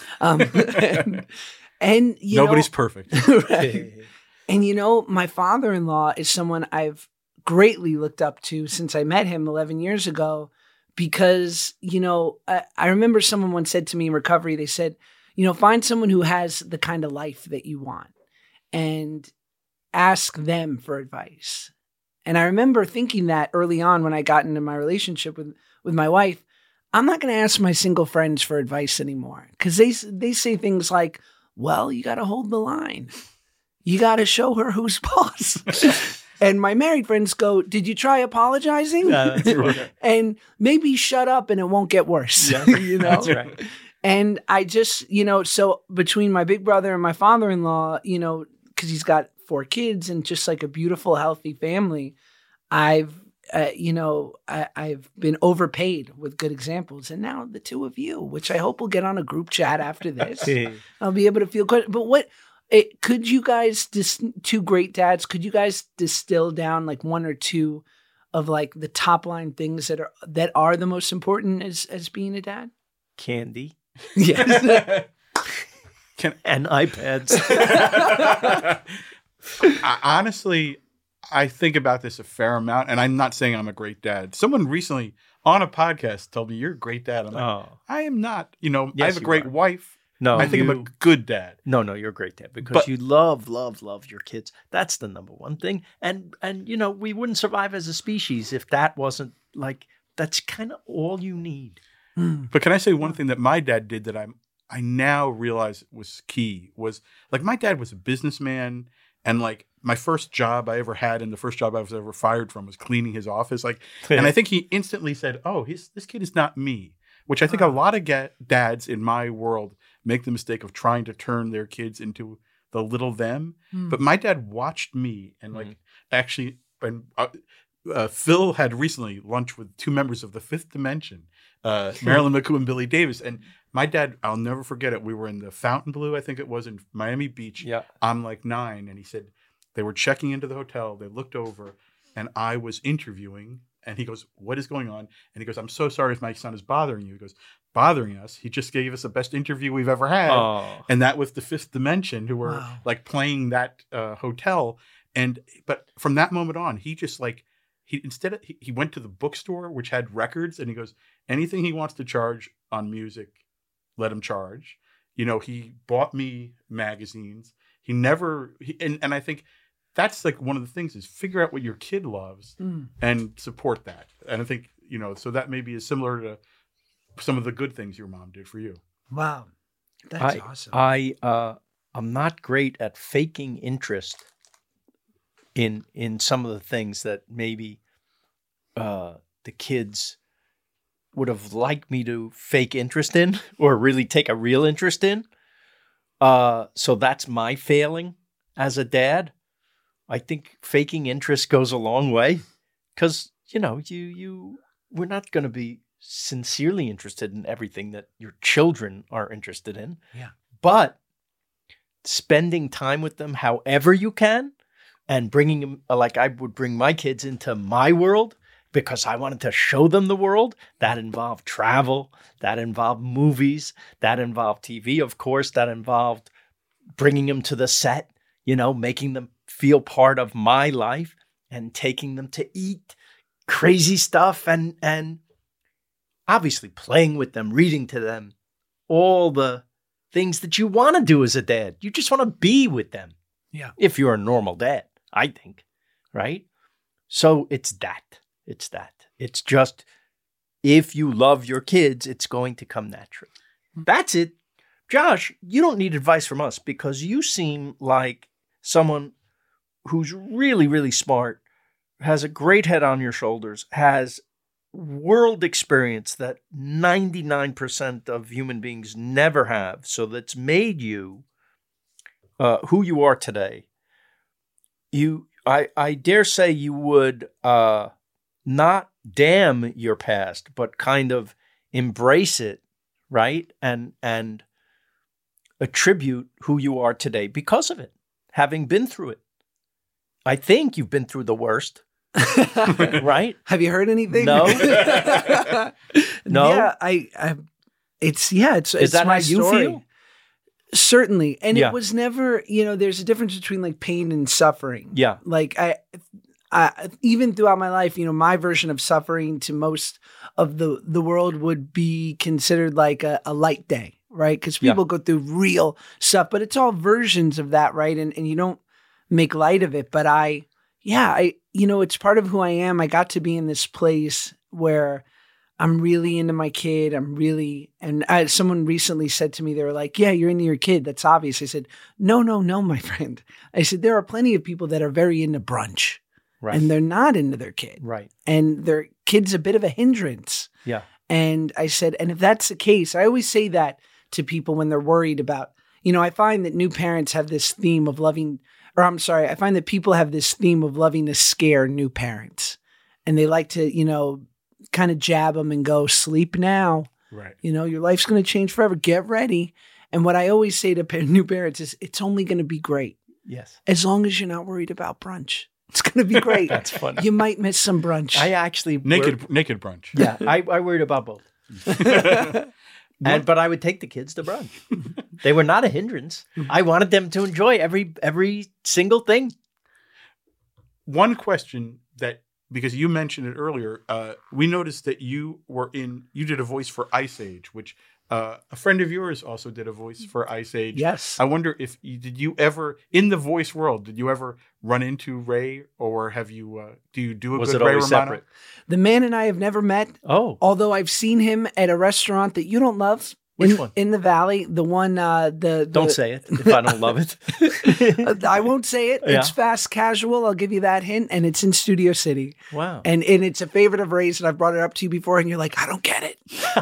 And nobody's perfect. Right. And my father-in-law is someone I've greatly looked up to since I met him 11 years ago because, I remember someone once said to me in recovery, they said, find someone who has the kind of life that you want and ask them for advice. And I remember thinking that early on when I got into my relationship with my wife, I'm not going to ask my single friends for advice anymore because they say things like, well, you got to hold the line. You got to show her who's boss. And my married friends go, did you try apologizing? Yeah, that's right. And maybe shut up and it won't get worse. Yeah, that's right. And I just, so between my big brother and my father-in-law, because he's got 4 kids and just like a beautiful, healthy family, I've been overpaid with good examples. And now the 2 of you, which I hope will get on a group chat after this, I'll be able to feel good. But could you guys, 2 great dads, could you guys distill down like 1 or 2 of like the top line things that are the most important as being a dad? Candy. Yes. And iPads. Honestly, I think about this a fair amount, and I'm not saying I'm a great dad. Someone recently on a podcast told me, you're a great dad. I'm like, I am not. Yes, I have a great wife. No, I think I'm a good dad. No, you're a great dad because you love your kids. That's the number one thing. And we wouldn't survive as a species if that wasn't like, that's kind of all you need. But can I say one thing that my dad did that I now realize was key was like my dad was a businessman. And like my first job I ever had and the first job I was ever fired from was cleaning his office. Like, and I think he instantly said, oh, this kid is not me, which I think a lot of dads in my world make the mistake of trying to turn their kids into the little them. But my dad watched me and like actually, and Phil had recently lunch with 2 members of the Fifth Dimension, Marilyn McCoo and Billy Davis. And my dad, I'll never forget it. We were in the Fontainebleau, I think it was, in Miami Beach. Yeah. I'm like 9. And he said they were checking into the hotel. They looked over and I was interviewing, and he goes, "What is going on?" And he goes, "I'm so sorry if my son is bothering you." He goes, "Bothering us? He just gave us the best interview we've ever had." Oh. And that was the Fifth Dimension, who were Wow. like playing that hotel. But from that moment on, he just like, he went to the bookstore, which had records, and he goes, anything he wants to charge on music, let him charge. You know, he bought me magazines. He never, and I think that's like one of the things is figure out what your kid loves and support that. And I think, you know, so that maybe is similar to some of the good things your mom did for you. Wow. That's awesome. I'm not great at faking interest in some of the things that maybe the kids would have liked me to fake interest in or really take a real interest in. So that's my failing as a dad. I think faking interest goes a long way because, you know, we're not going to be sincerely interested in everything that your children are interested in. Yeah. But spending time with them however you can and bringing them, like I would bring my kids into my world because I wanted to show them the world. That involved travel, that involved movies, that involved TV, of course, that involved bringing them to the set, you know, making them feel part of my life and taking them to eat crazy stuff and obviously playing with them, reading to them, all the things that you want to do as a dad. You just want to be with them. Yeah. If you're a normal dad, I think, right? So it's that. It's just, if you love your kids, it's going to come naturally. That's it. Josh, you don't need advice from us because you seem like someone who's really, really smart, has a great head on your shoulders, has world experience that 99% of human beings never have. So that's made you who you are today. I dare say you would not damn your past, but kind of embrace it, right? And attribute who you are today because of it, having been through it. I think you've been through the worst, right? Have you heard anything? No. No? Yeah, it's Is that my how you story. feel? Certainly. And Yeah. it was never, you know, there's a difference between like pain and suffering. Yeah. Like I even throughout my life, you know, my version of suffering to most of the world would be considered like a light day, right? Because people go through real stuff, but it's all versions of that, right? And you don't make light of it. But you know, it's part of who I am. I got to be in this place where I'm really into my kid. Someone recently said to me, they were like, yeah, you're into your kid. That's obvious. I said, no, my friend. I said, there are plenty of people that are very into brunch. Right. And they're not into their kid. Right. And their kid's a bit of a hindrance. Yeah. And I said, and if that's the case, I always say that to people when they're worried about, you know, I find that new parents have this theme of I find that people have this theme of loving to scare new parents. And they like to, you know, kind of jab them and go, sleep now. Right. You know, your life's going to change forever. Get ready. And what I always say to new parents is, it's only going to be great. Yes. As long as you're not worried about brunch. It's going to be great. That's funny. You might miss some brunch. I actually Naked brunch. Yeah, I worried about both. But I would take the kids to brunch. They were not a hindrance. I wanted them to enjoy every single thing. One question that, because you mentioned it earlier, we noticed that you did a voice for Ice Age, which a friend of yours also did a voice for Ice Age. Yes. I wonder did you ever, in the voice world, did you ever run into Ray, or have you, do you do a Was good it Ray always Romano? separate? The man and I have never met, Oh, although I've seen him at a restaurant that you don't love. Which one? In the Valley. The one, don't say it if I don't love it. I won't say it. Yeah. It's fast casual. I'll give you that hint. And it's in Studio City. Wow. And it's a favorite of Ray's, and I've brought it up to you before, and you're like, I don't get it.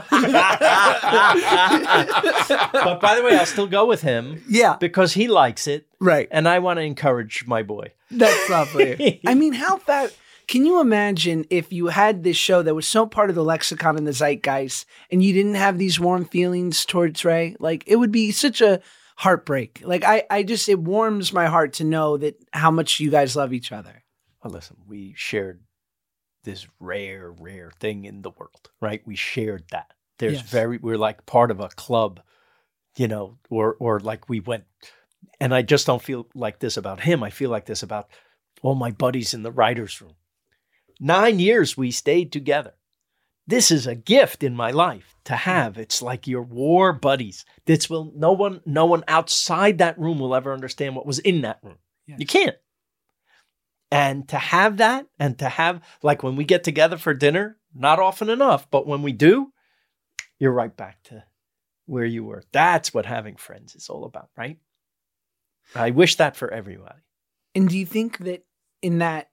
But by the way, I'll still go with him. Yeah. Because he likes it. Right. And I want to encourage my boy. That's lovely. I mean, how fast can you imagine if you had this show that was so part of the lexicon and the zeitgeist and you didn't have these warm feelings towards Ray? Like, it would be such a heartbreak. Like, it warms my heart to know that how much you guys love each other. listen, we shared this rare thing in the world, right? We shared that. We're like part of a club, or like we went, and I just don't feel like this about him. I feel like this about all my buddies in the writer's room. 9 years we stayed together. This is a gift in my life to have. It's like your war buddies. No one outside that room will ever understand what was in that room. Yes. You can't. And to have that, and to have, like when we get together for dinner, not often enough, but when we do, you're right back to where you were. That's what having friends is all about, right? I wish that for everybody. And do you think that in that,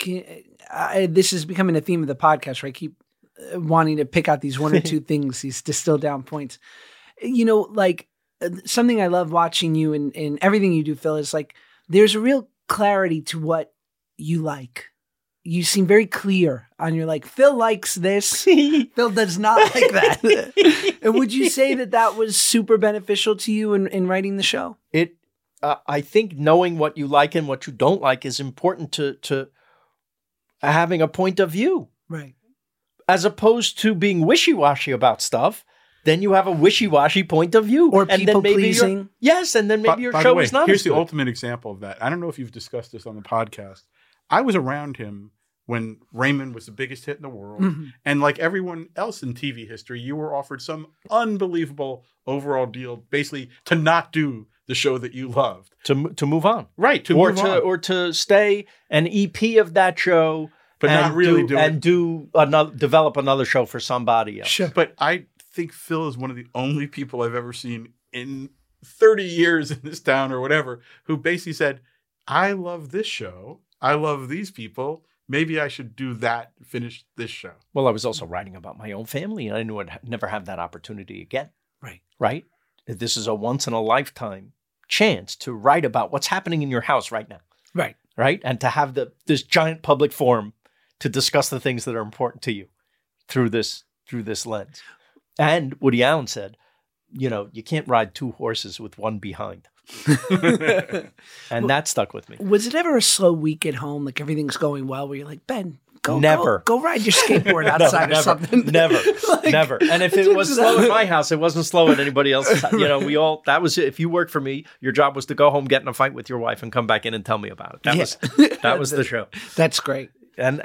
this is becoming a theme of the podcast, where I keep wanting to pick out these one or two things, these distilled down points. Like something I love watching you and everything you do, Phil, is like there's a real clarity to what you like. You seem very clear on your like, Phil likes this. Phil does not like that. And would you say that was super beneficial to you in writing the show? I think knowing what you like and what you don't like is important to having a point of view. Right. As opposed to being wishy-washy about stuff, then you have a wishy-washy point of view. Or people-pleasing. Yes, and then maybe your show is not here's as good. the ultimate example of that. I don't know if you've discussed this on the podcast. I was around him when Raymond was the biggest hit in the world. Mm-hmm. And like everyone else in TV history, you were offered some unbelievable overall deal, basically to not do the show that you loved. To move on. Right, Or to stay an EP of that show, but not really do it. And develop another show for somebody else. Sure. But I think Phil is one of the only people I've ever seen in 30 years in this town or whatever, who basically said, I love this show. I love these people. Maybe I should do that, finish this show. Well, I was also writing about my own family, and I knew I'd never have that opportunity again. Right. This is a once-in-a-lifetime chance to write about what's happening in your house right now. Right? And to have this giant public forum to discuss the things that are important to you through this lens. And Woody Allen said, you can't ride two horses with one behind. And that stuck with me. Was it ever a slow week at home? Like everything's going well where you're like, Ben, go ride your skateboard outside or something. Never. And if it was slow at my house, it wasn't slow at anybody else's house. That was it. If you worked for me, your job was to go home, get in a fight with your wife, and come back in and tell me about it. That was the show. That's great. And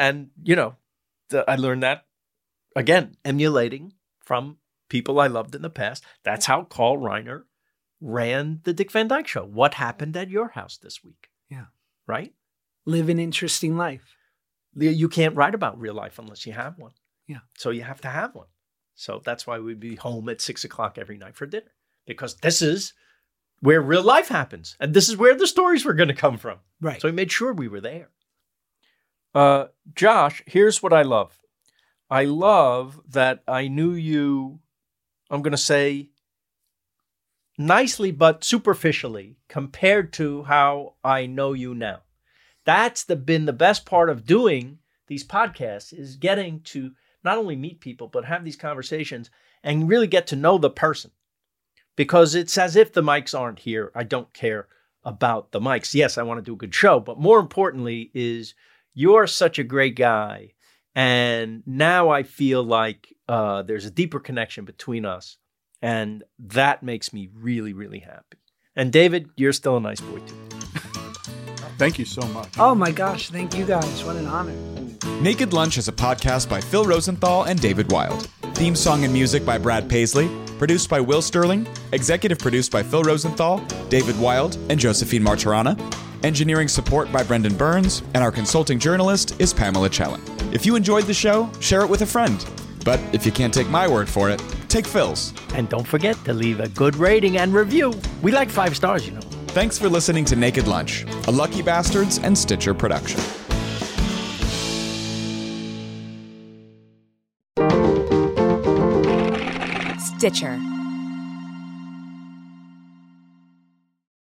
I learned that, again, emulating from people I loved in the past. That's how Carl Reiner ran the Dick Van Dyke Show. What happened at your house this week? Yeah. Right? Live an interesting life. You can't write about real life unless you have one. Yeah. So you have to have one. So that's why we'd be home at 6:00 every night for dinner, because this is where real life happens. And this is where the stories were going to come from. Right. So we made sure we were there. Josh, here's what I love. I love that I knew you, I'm going to say, nicely but superficially compared to how I know you now. That's been the best part of doing these podcasts, is getting to not only meet people, but have these conversations and really get to know the person. Because it's as if the mics aren't here. I don't care about the mics. Yes, I want to do a good show, but more importantly is you're such a great guy. And now I feel like there's a deeper connection between us. And that makes me really, really happy. And David, you're still a nice boy too. Thank you so much. Oh my gosh, thank you guys. What an honor. Naked Lunch is a podcast by Phil Rosenthal and David Wild. Theme song and music by Brad Paisley. Produced by Will Sterling. Executive produced by Phil Rosenthal, David Wild, and Josephine Martirana. Engineering support by Brendan Burns. And our consulting journalist is Pamela Chellan. If you enjoyed the show, share it with a friend. But if you can't take my word for it, take Phil's. And don't forget to leave a good rating and review. We like 5 stars, Thanks for listening to Naked Lunch, a Lucky Bastards and Stitcher production. Stitcher.